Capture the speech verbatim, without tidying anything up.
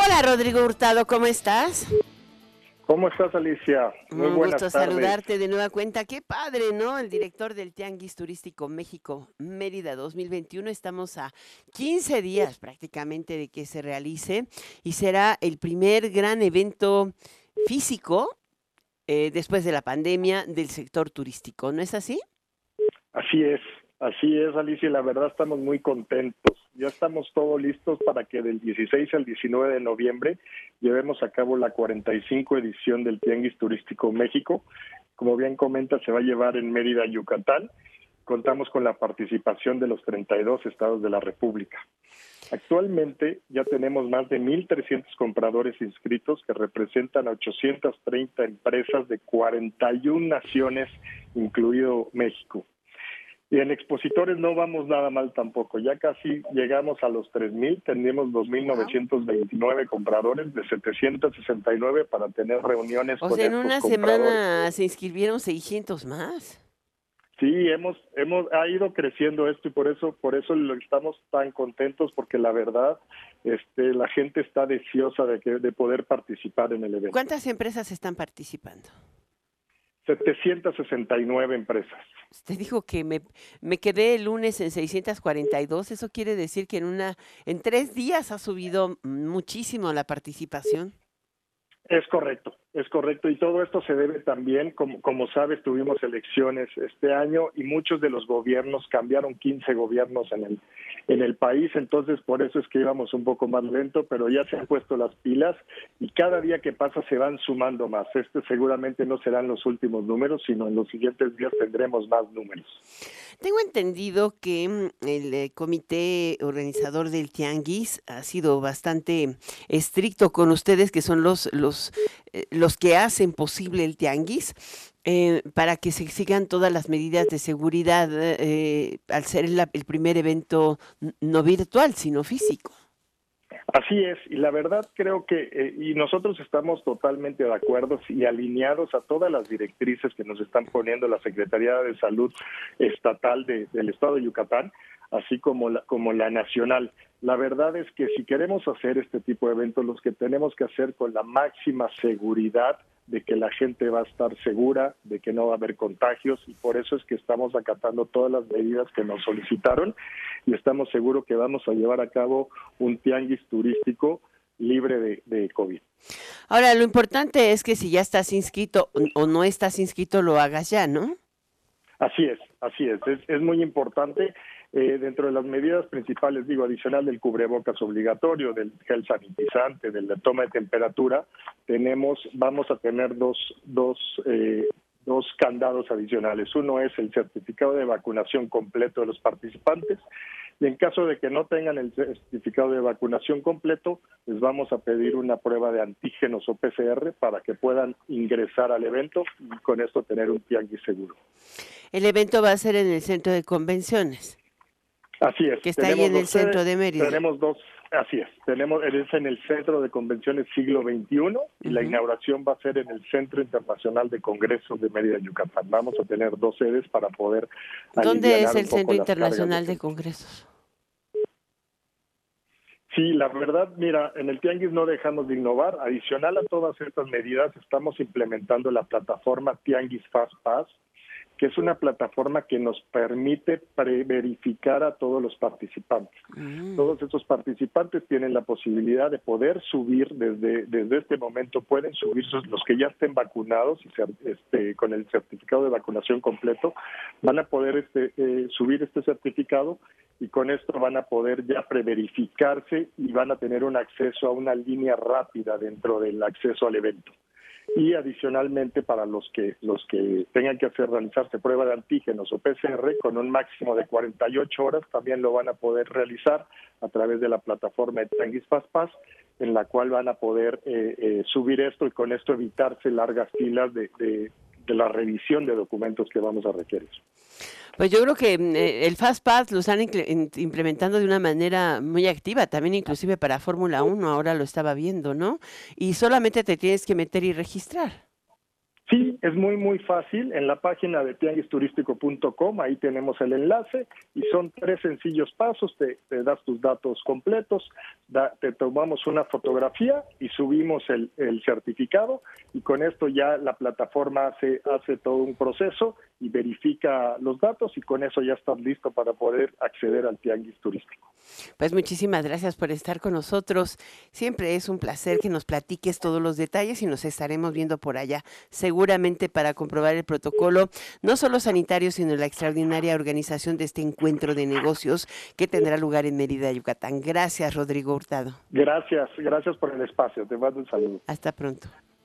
Hola, Rodrigo Hurtado, ¿cómo estás? ¿Cómo estás, Alicia? Muy Un buenas gusto tardes. saludarte de nueva cuenta. Qué padre, ¿no? El director del Tianguis Turístico México Mérida dos mil veintiuno. Estamos a quince días prácticamente de que se realice y será el primer gran evento físico eh, después de la pandemia del sector turístico, ¿no es así? Así es, así es, Alicia, y la verdad estamos muy contentos. Ya estamos todos listos para que del dieciséis al diecinueve de noviembre llevemos a cabo la cuarenta y cinco edición del Tianguis Turístico México. Como bien comenta, se va a llevar en Mérida, Yucatán. Contamos con la participación de los treinta y dos estados de la República. Actualmente ya tenemos más de mil trescientos compradores inscritos que representan a ochocientas treinta empresas de cuarenta y una naciones, incluido México. Y en expositores no vamos nada mal tampoco, ya casi llegamos a los tres mil, tenemos dos mil novecientos veintinueve compradores de setecientos sesenta y nueve para tener reuniones O con sea, en estos una compradores. semana se inscribieron seiscientos más. Sí, hemos, hemos, ha ido creciendo esto y por eso, por eso lo estamos tan contentos, porque la verdad, este, la gente está deseosa de que, de poder participar en el evento. ¿Cuántas empresas están participando? setecientas sesenta y nueve empresas. Te dijo que me, me quedé el lunes en seiscientos cuarenta y dos. Eso quiere decir que en una, en tres días ha subido muchísimo la participación. Es correcto, es correcto. Y todo esto se debe también, como, como sabes, tuvimos elecciones este año y muchos de los gobiernos cambiaron, quince gobiernos en el, en el país, entonces por eso es que íbamos un poco más lento, pero ya se han puesto las pilas y cada día que pasa se van sumando más. Este seguramente no serán los últimos números, sino en los siguientes días tendremos más números. Tengo entendido que mm, el eh, comité organizador del Tianguis ha sido bastante estricto con ustedes, que son los, los, eh, los que hacen posible el Tianguis, eh, para que se sigan todas las medidas de seguridad, eh, al ser la- el primer evento n- no virtual, sino físico. Así es, y la verdad creo que, eh, y nosotros estamos totalmente de acuerdo y alineados a todas las directrices que nos están poniendo la Secretaría de Salud Estatal de, del Estado de Yucatán, así como la, como la nacional. La verdad es que si queremos hacer este tipo de eventos, los que tenemos que hacer con la máxima seguridad de que la gente va a estar segura, de que no va a haber contagios, y por eso es que estamos acatando todas las medidas que nos solicitaron y estamos seguros que vamos a llevar a cabo un tianguis turístico libre de, de COVID. Ahora, lo importante es que si ya estás inscrito o o no estás inscrito, lo hagas ya, ¿no? Así es, así es, es, es muy importante. Eh, dentro de las medidas principales, digo, adicional del cubrebocas obligatorio, del gel sanitizante, de la toma de temperatura, tenemos, vamos a tener dos, dos, eh, dos candados adicionales. Uno es el certificado de vacunación completo de los participantes, y en caso de que no tengan el certificado de vacunación completo, les vamos a pedir una prueba de antígenos o P C R para que puedan ingresar al evento y con esto tener un tianguis seguro. El evento va a ser en el centro de convenciones, Así es. que está ahí Tenemos en el dos centro sedes, de Mérida. tenemos dos, así es. Tenemos, es en el Centro de Convenciones Siglo veintiuno y la Ujú. inauguración va a ser en el Centro Internacional de Congresos de Mérida, Yucatán. Vamos a tener dos sedes para poder ¿Dónde es alivianar el un poco Centro las cargas Internacional de gente. Congresos? Sí, la verdad, mira, en el Tianguis no dejamos de innovar. Adicional a todas estas medidas, estamos implementando la plataforma Tianguis Fast Pass, que es una plataforma que nos permite preverificar a todos los participantes. Mm. Todos estos participantes tienen la posibilidad de poder subir desde, desde este momento, pueden subir sus, los que ya estén vacunados y ser, este, con el certificado de vacunación completo, van a poder este, eh, subir este certificado y con esto van a poder ya preverificarse y van a tener un acceso a una línea rápida dentro del acceso al evento. Y adicionalmente para los que los que tengan que hacer realizarse prueba de antígenos o P C R con un máximo de cuarenta y ocho horas también lo van a poder realizar a través de la plataforma de Tianguis Fast Pass, en la cual van a poder eh, eh, subir esto y con esto evitarse largas filas de, de, de la revisión de documentos que vamos a requerir. Pues yo creo que mm, eh, el Fast Pass lo están incre- in- implementando de una manera muy activa, también inclusive para Fórmula uno, ahora lo estaba viendo, ¿no? Y solamente te tienes que meter y registrar. Sí, es muy, muy fácil. En la página de tianguis turístico punto com, ahí tenemos el enlace y son tres sencillos pasos. Te, te das tus datos completos, da, te tomamos una fotografía y subimos el, el certificado y con esto ya la plataforma hace, hace todo un proceso y verifica los datos y con eso ya estás listo para poder acceder al tianguis turístico. Pues muchísimas gracias por estar con nosotros. Siempre es un placer que nos platiques todos los detalles y nos estaremos viendo por allá, seguramente para comprobar el protocolo, no solo sanitario, sino la extraordinaria organización de este encuentro de negocios que tendrá lugar en Mérida, Yucatán. Gracias, Rodrigo Hurtado. Gracias, gracias por el espacio. Te mando un saludo. Hasta pronto.